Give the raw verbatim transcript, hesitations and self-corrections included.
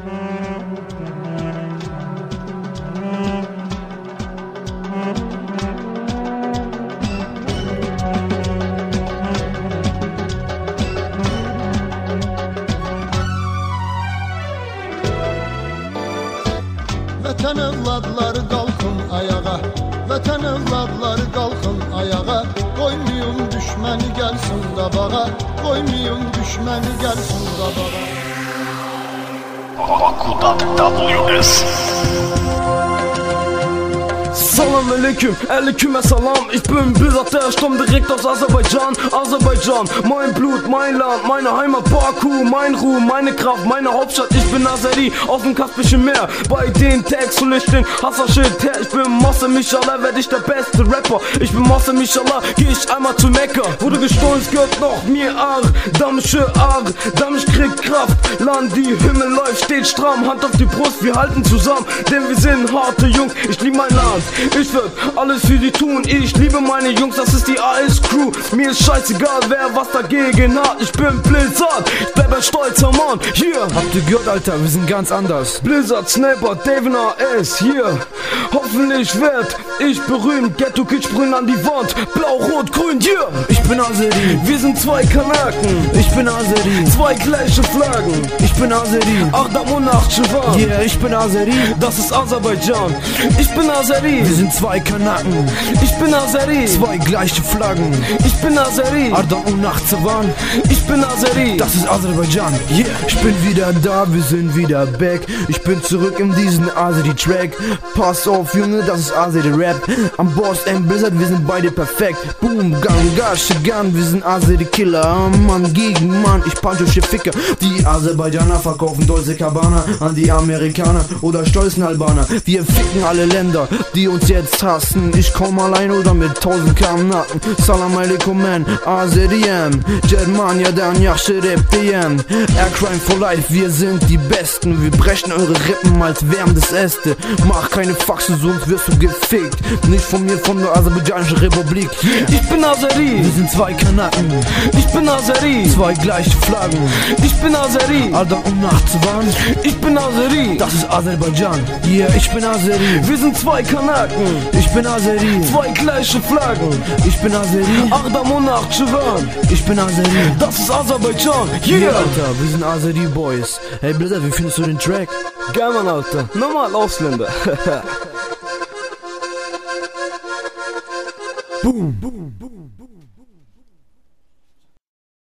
Vətən evladları qalxın ayağa, vətən evladları qalxın ayağa. Qoymayın düşməni gəlsin qabağa, qoymayın düşməni gəlsin qabağa. Baku W S. Salam alaikum, alaikum salam. Ich bin Blizzard, der Sturm direkt aus Aserbaidschan. Aserbaidschan, mein Blut, mein Land, meine Heimat Baku, mein Ruhm, meine Kraft, meine Hauptstadt. Ich bin Azeri aus dem Kaspischen Meer. Bei den Tags hol ich den Hasser-Shit her. Ich bin Mosse Mishallah, werd ich der beste Rapper. Ich bin Mosse Mishallah, geh ich einmal zu Mekka. Wurde gestohlen, es gehört noch mir Ar. Damische Ar, Damisch kriegt Kraft. Land, die Himmel läuft, steht stramm. Hand auf die Brust, wir halten zusammen, denn wir sind harte Jungs. Ich lieb mein Land. Ich würd alles für die tun, ich liebe meine Jungs, das ist die A S-Crew. Mir ist scheißegal, wer was dagegen hat. Ich bin Blizzard, ich bleib ein stolzer Mann. Hier, habt ihr gehört, Alter, wir sind ganz anders. Blizzard, Sniper, David A S, hier. Hoffentlich werd ich berühmt, Ghetto Kids springen an die Wand. Blau, Rot, Grün, hier. Ich bin Azeri, wir sind zwei Kanaken. Ich bin Azeri, zwei gleiche Flaggen. Ich bin Azeri, Achdam und Nakhchivan. Yeah, ich bin Azeri, das ist Aserbaidschan. Ich bin Azeri, wir sind zwei Kanaken. Ich bin Azeri, zwei gleiche Flaggen. Ich bin Azeri, Achdam und Nakhchivan. Ich bin Azeri, das ist Aserbaidschan. Yeah, ich bin wieder da, wir sind wieder back. Ich bin zurück in diesen Azeri-Track. Pass auf, Junge, das ist Azeri-Rap. Am Boss and Blizzard, wir sind beide perfekt. Boom, Gang, Gash, Gun, wir sind Azeri-Killer. Mann gegen Mann, ich punch euch Ficker. Die Aserbaidschaner verkaufen Dolce Gabbana an die Amerikaner oder stolzen Albaner. Wir ficken alle Länder, die uns jetzt hassen. Ich komm allein oder mit tausend Kanaken. Salam alaikum man, Azeriyem Germania, dan yaxşı rapteyem. Aircrime for life, wir sind die Besten. Wir brechen eure Rippen als wärmendes Äste. Mach keine Faxen, sonst wirst du gefickt. Nicht von mir, von der Aserbaidschanischen Republik. Yeah. Ich bin Azeri, wir sind zwei Kanaken. Ich bin Azeri, zwei gleiche Flaggen. Ich bin Azeri, Achdam und Nakhchivan. Ich bin Azeri, das ist Aserbaidschan. Yeah, ich bin Azeri, wir sind zwei Kanaken. Ich bin Azeri, zwei gleiche Flaggen. Ich bin Azeri, Achdam und Nakhchivan. Ich bin Azeri, das ist Aserbaidschan. Yeah, yeah, Alter, wir sind Azeri Boys. Hey Blizzard, wie findest du den Track? Geil, Mann, Alter. Normal Ausländer. Boom, boom, boom, boom.